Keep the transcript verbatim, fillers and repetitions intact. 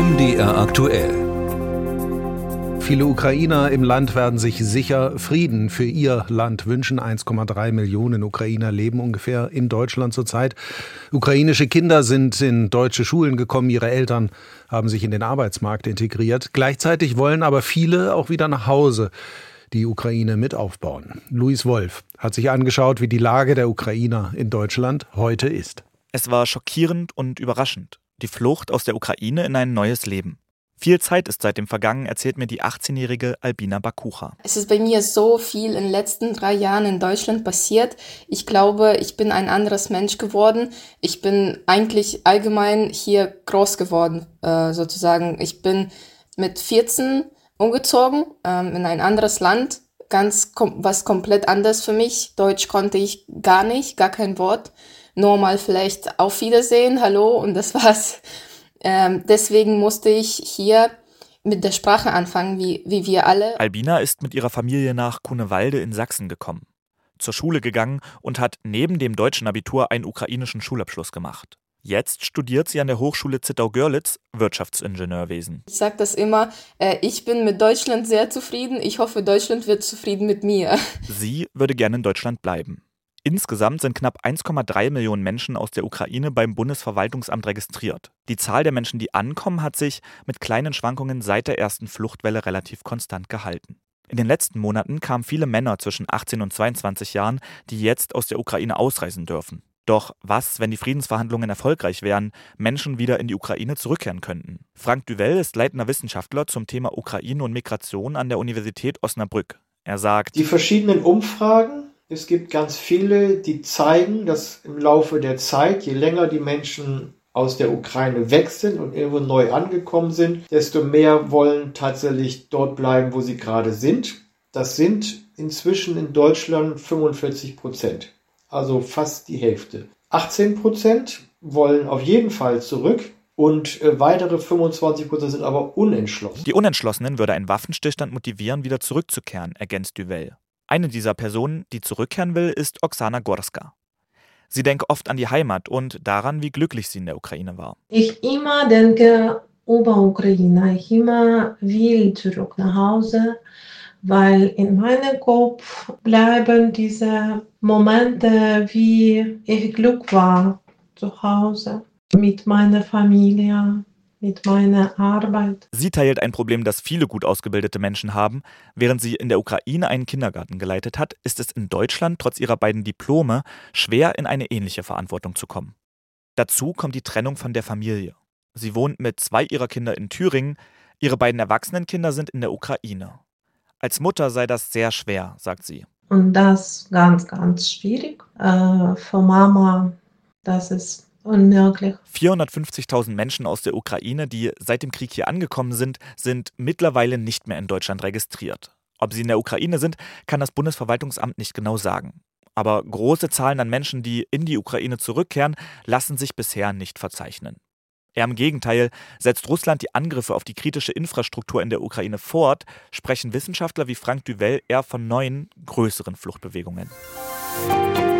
M D R aktuell. Viele Ukrainer im Land werden sich sicher Frieden für ihr Land wünschen. eins Komma drei Millionen Ukrainer leben ungefähr in Deutschland zurzeit. Ukrainische Kinder sind in deutsche Schulen gekommen. Ihre Eltern haben sich in den Arbeitsmarkt integriert. Gleichzeitig wollen aber viele auch wieder nach Hause die Ukraine mit aufbauen. Luis Wolf hat sich angeschaut, wie die Lage der Ukrainer in Deutschland heute ist. Es war schockierend und überraschend. Die Flucht aus der Ukraine in ein neues Leben. Viel Zeit ist seitdem vergangen, erzählt mir die achtzehnjährige Albina Bakucha. Es ist bei mir so viel in den letzten drei Jahren in Deutschland passiert. Ich glaube, ich bin ein anderes Mensch geworden. Ich bin eigentlich allgemein hier groß geworden, äh, sozusagen. Ich bin mit vierzehn umgezogen ähm, in ein anderes Land. Ganz kom- was komplett anders für mich. Deutsch konnte ich gar nicht, gar kein Wort. Nur mal vielleicht auf Wiedersehen, hallo und das war's. Ähm, deswegen musste ich hier mit der Sprache anfangen, wie, wie wir alle. Albina ist mit ihrer Familie nach Grunewalde in Sachsen gekommen, zur Schule gegangen und hat neben dem deutschen Abitur einen ukrainischen Schulabschluss gemacht. Jetzt studiert sie an der Hochschule Zittau-Görlitz Wirtschaftsingenieurwesen. Ich sage das immer, äh, ich bin mit Deutschland sehr zufrieden. Ich hoffe, Deutschland wird zufrieden mit mir. Sie würde gerne in Deutschland bleiben. Insgesamt sind knapp eins Komma drei Millionen Menschen aus der Ukraine beim Bundesverwaltungsamt registriert. Die Zahl der Menschen, die ankommen, hat sich mit kleinen Schwankungen seit der ersten Fluchtwelle relativ konstant gehalten. In den letzten Monaten kamen viele Männer zwischen achtzehn und zweiundzwanzig Jahren, die jetzt aus der Ukraine ausreisen dürfen. Doch was, wenn die Friedensverhandlungen erfolgreich wären, Menschen wieder in die Ukraine zurückkehren könnten? Frank Duvel ist leitender Wissenschaftler zum Thema Ukraine und Migration an der Universität Osnabrück. Er sagt: Die verschiedenen Umfragen, es gibt ganz viele, die zeigen, dass im Laufe der Zeit, je länger die Menschen aus der Ukraine weg sind und irgendwo neu angekommen sind, desto mehr wollen tatsächlich dort bleiben, wo sie gerade sind. Das sind inzwischen in Deutschland fünfundvierzig Prozent, also fast die Hälfte. achtzehn Prozent wollen auf jeden Fall zurück und äh, weitere fünfundzwanzig Prozent sind aber unentschlossen. Die Unentschlossenen würde ein Waffenstillstand motivieren, wieder zurückzukehren, ergänzt Duvel. Eine dieser Personen, die zurückkehren will, ist Oksana Gorska. Sie denkt oft an die Heimat und daran, wie glücklich sie in der Ukraine war. Ich immer denke über Ukraine. Ich immer will zurück nach Hause, weil in meinem Kopf bleiben diese Momente, wie ich Glück war zu Hause mit meiner Familie, mit meiner Arbeit. Sie teilt ein Problem, das viele gut ausgebildete Menschen haben. Während sie in der Ukraine einen Kindergarten geleitet hat, ist es in Deutschland trotz ihrer beiden Diplome schwer, in eine ähnliche Verantwortung zu kommen. Dazu kommt die Trennung von der Familie. Sie wohnt mit zwei ihrer Kinder in Thüringen, ihre beiden erwachsenen Kinder sind in der Ukraine. Als Mutter sei das sehr schwer, sagt sie. Und das ganz, ganz schwierig. Äh, für Mama, das ist unmöglich. vierhundertfünfzigtausend Menschen aus der Ukraine, die seit dem Krieg hier angekommen sind, sind mittlerweile nicht mehr in Deutschland registriert. Ob sie in der Ukraine sind, kann das Bundesverwaltungsamt nicht genau sagen. Aber große Zahlen an Menschen, die in die Ukraine zurückkehren, lassen sich bisher nicht verzeichnen. Eher im Gegenteil, setzt Russland die Angriffe auf die kritische Infrastruktur in der Ukraine fort, sprechen Wissenschaftler wie Frank Duvel eher von neuen, größeren Fluchtbewegungen.